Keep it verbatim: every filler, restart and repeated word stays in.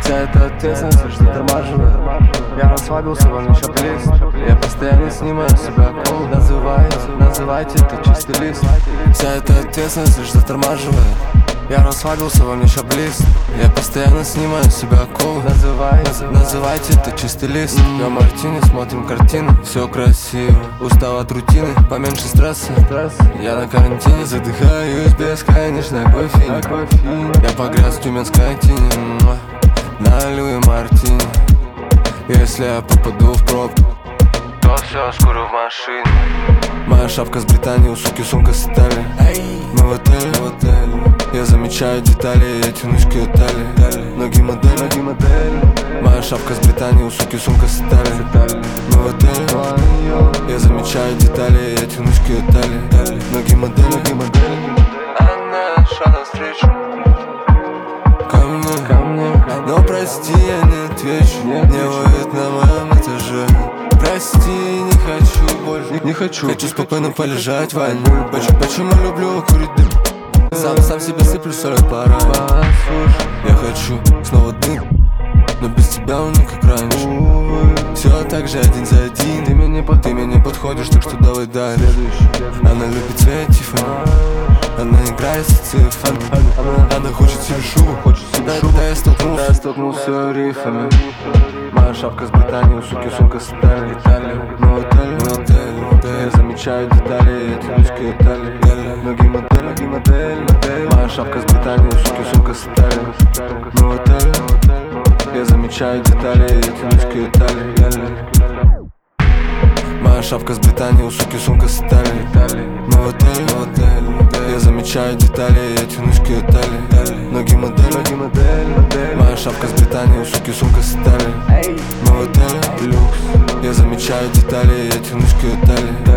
Вся эта ответственность лишь затормаживает. Я расслабился, во мне шоп-лист. Я постоянно снимаю с себя кол. Называйте, называйте это чистый лист. Вся эта ответственность лишь затормаживает. Я расслабился, во мне шоп-лист. Я постоянно снимаю с себя кол. Называйте, называйте это чистый лист. Я мартини, смотрим картины. Все красиво, устал от рутины. Поменьше стресса, я на карантине. Задыхаюсь бесконечно кофеин. Я погряз в тюменской тени. Налью и мартини. Если я попаду в пробку, то все, скоро в машине. Моя шапка с Британии, у суки сумка с Италии. Мы в отеле, в отеле. Я замечаю детали, я тянусь к ее талии. Ноги модели, ноги модели. Моя шапка с Британии, у суки сумка с Италии. Мы в отеле. Я замечаю детали, я тянусь к ее талии. Ноги модели, ноги модели. Она шла навстречу ко мне, ко мне. Но прости, я не отвечу. Не ловит на моем этаже. Прости, не хочу больше, не хочу. Хочу спокойно полежать в ванне. Почему, почему люблю курить дым? Сам, сам себе сыплю соль от пара. Я хочу снова дым, но без тебя он не как раньше. Все так же один за один. Ты мне, ты мне не подходишь, так что давай дальше. Она любит цвет Тиффани. Она играет с цифрами. Она, она хочет себе шубу, хочет себе шубу. Да я столкнулся, да я столкнулся рифами. Моя шапка с Британии, у суки сумка с Италии. Мы в отеле, мы в отеле. Я замечаю детали, я тянусь к ее талии. Ноги модель, ноги модель. Моя шапка с Британии, у суки сумка с Италии. Мы в отеле, я замечаю детали, я тянусь к ее талии. Моя шапка с Британии, у суки сумка с Италии. Мы в отеле, в отеле. Я замечаю детали, я тянусь к ее талии. Ноги модель, ноги модель. Моя шапка с Британии, у суки сумка с Италии. Мы в отеле, люкс. Я замечаю детали, я тянусь к ее талии.